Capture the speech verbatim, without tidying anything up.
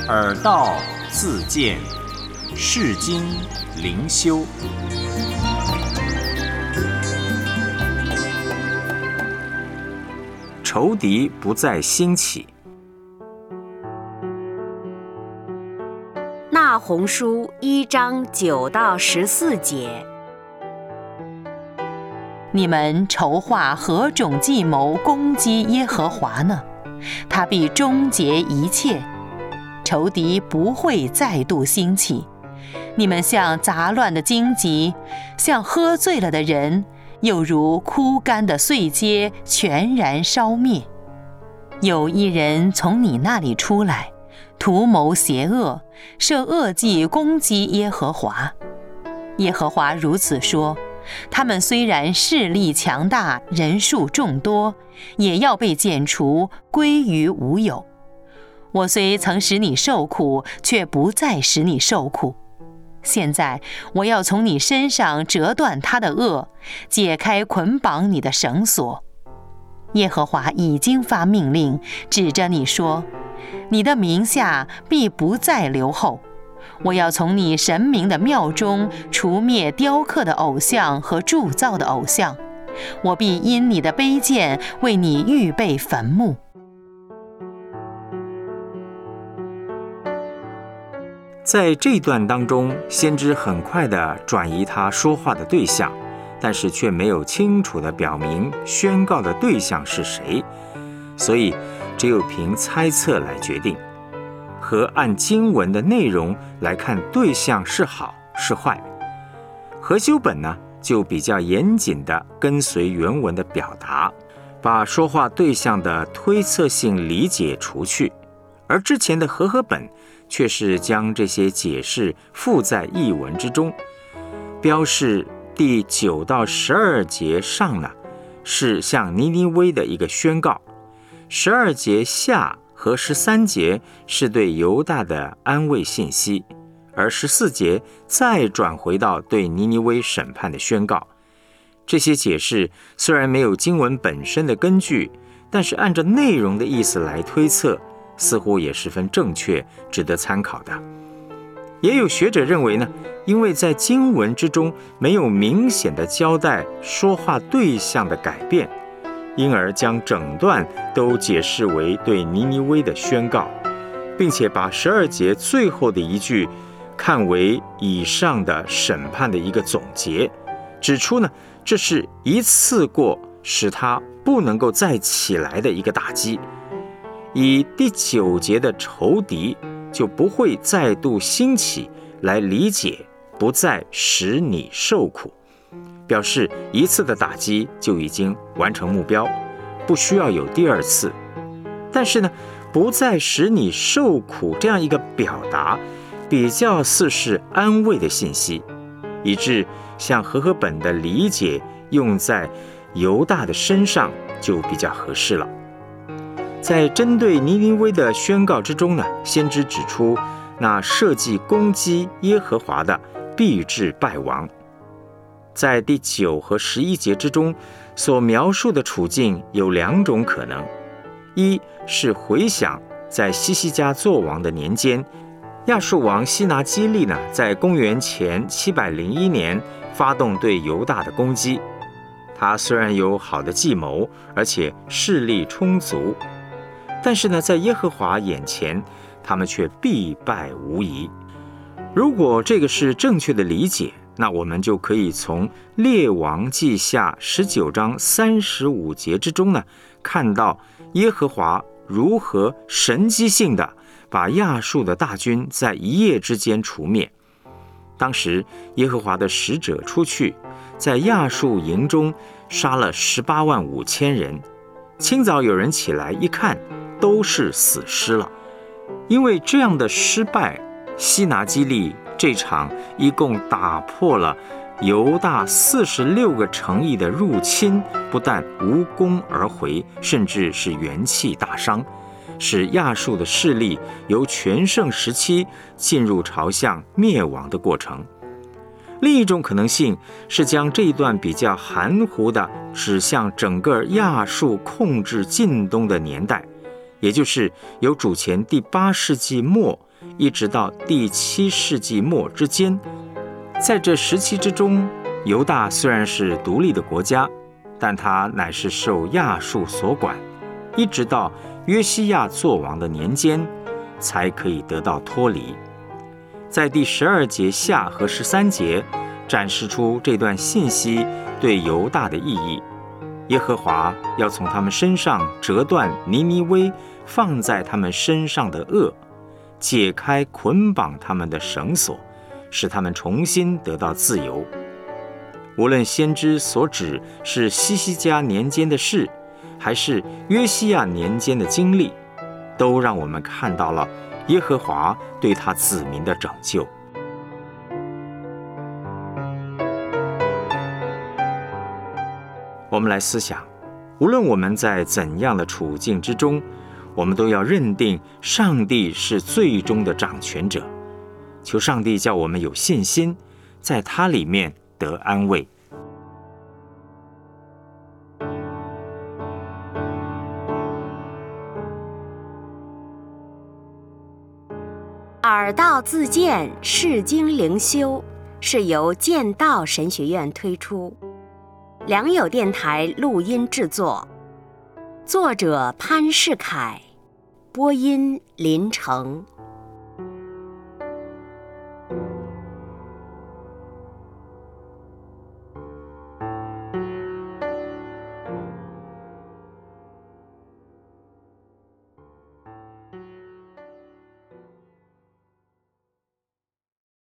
耳道自见，世经灵修。仇敌不再兴起。 那鸿书一章九到十四节。 你们筹划何种计谋攻击耶和华呢？他必终结一切，仇敌不会再度兴起。你们像杂乱的荆棘，像喝醉了的人，又如枯干的碎秸，全然烧灭。有一人从你那里出来，图谋邪恶，设恶计攻击耶和华。耶和华如此说：他们虽然势力强大，人数众多，也要被剪除，归于无有。我虽曾使你受苦，却不再使你受苦。现在我要从你身上折断他的轭，解开捆绑你的绳索。耶和华已经发命令，指着你说：你的名下必不再留后。我要从你神明的庙中除灭雕刻的偶像和铸造的偶像，我必因你的卑贱为你预备坟墓。 在这段当中，先知很快地转移他说话的对象，但是却没有清楚地表明宣告的对象是谁，所以只有凭猜测来决定，和按经文的内容来看对象是好是坏。和修本呢，就比较严谨地跟随原文的表达，把说话对象的推测性理解除去，而之前的和合本却是将这些解释附在译文之中，标示第九到十二节上呢，是向尼尼微的一个宣告，十二节下和十三节是对犹大的安慰信息，而十四节再转回到对尼尼微审判的宣告。这些解释虽然没有经文本身的根据，但是按照内容的意思来推测，似乎也十分正确，值得参考的。也有学者认为呢，因为在经文之中没有明显的交代说话对象的改变，因而将整段都解释为对尼尼微的宣告，并且把十二节最后的一句看为以上的审判的一个总结，指出呢，这是一次过使他不能够再起来的一个打击。以第九节的仇敌就不会再度兴起来理解不再使你受苦，表示一次的打击就已经完成目标，不需要有第二次。但是呢，不再使你受苦这样一个表达，比较似是安慰的信息，以致像和合本的理解用在犹大的身上就比较合适了。在针对尼尼微的宣告之中呢，先知指出那设计攻击耶和华的必致败亡。在第九和十一节之中所描述的处境有两种可能，一是回想在西西家作王的年间，亚述王西拿基立呢，在公元前七百零一年发动对犹大的攻击。他虽然有好的计谋，而且势力充足，但是呢，在耶和华眼前，他们却必败无疑。如果这个是正确的理解，那我们就可以从列王记下十九章三十五节之中呢，看到耶和华如何神迹性的把亚述的大军在一夜之间除灭。当时耶和华的使者出去，在亚述营中杀了十八万五千人。清早有人起来一看，都是死尸了。因为这样的失败，西拿基立这场一共打破了犹大四十六个城邑的入侵，不但无功而回，甚至是元气大伤，使亚述的势力由全盛时期进入朝向灭亡的过程。另一种可能性是将这一段比较含糊的指向整个亚述控制近东的年代，也就是由主前第八世纪末一直到第七世纪末之间。在这时期之中，犹大虽然是独立的国家，但它乃是受亚述所管，一直到约西亚作王的年间，才可以得到脱离。在第十二节下和十三节展示出这段信息对犹大的意义。耶和华要从他们身上折断尼尼微放在他们身上的轭，解开捆绑他们的绳索，使他们重新得到自由。无论先知所指是西西家年间的事，还是约西亚年间的经历，都让我们看到了耶和华对他子民的拯救。我们来思想，无论我们在怎样的处境之中，我们都要认定上帝是最终的掌权者。求上帝叫我们有信心，在他里面得安慰。 耳道自荐释经灵修是由剑道神学院推出，良友电台录音制作，作者潘世凯，播音林成。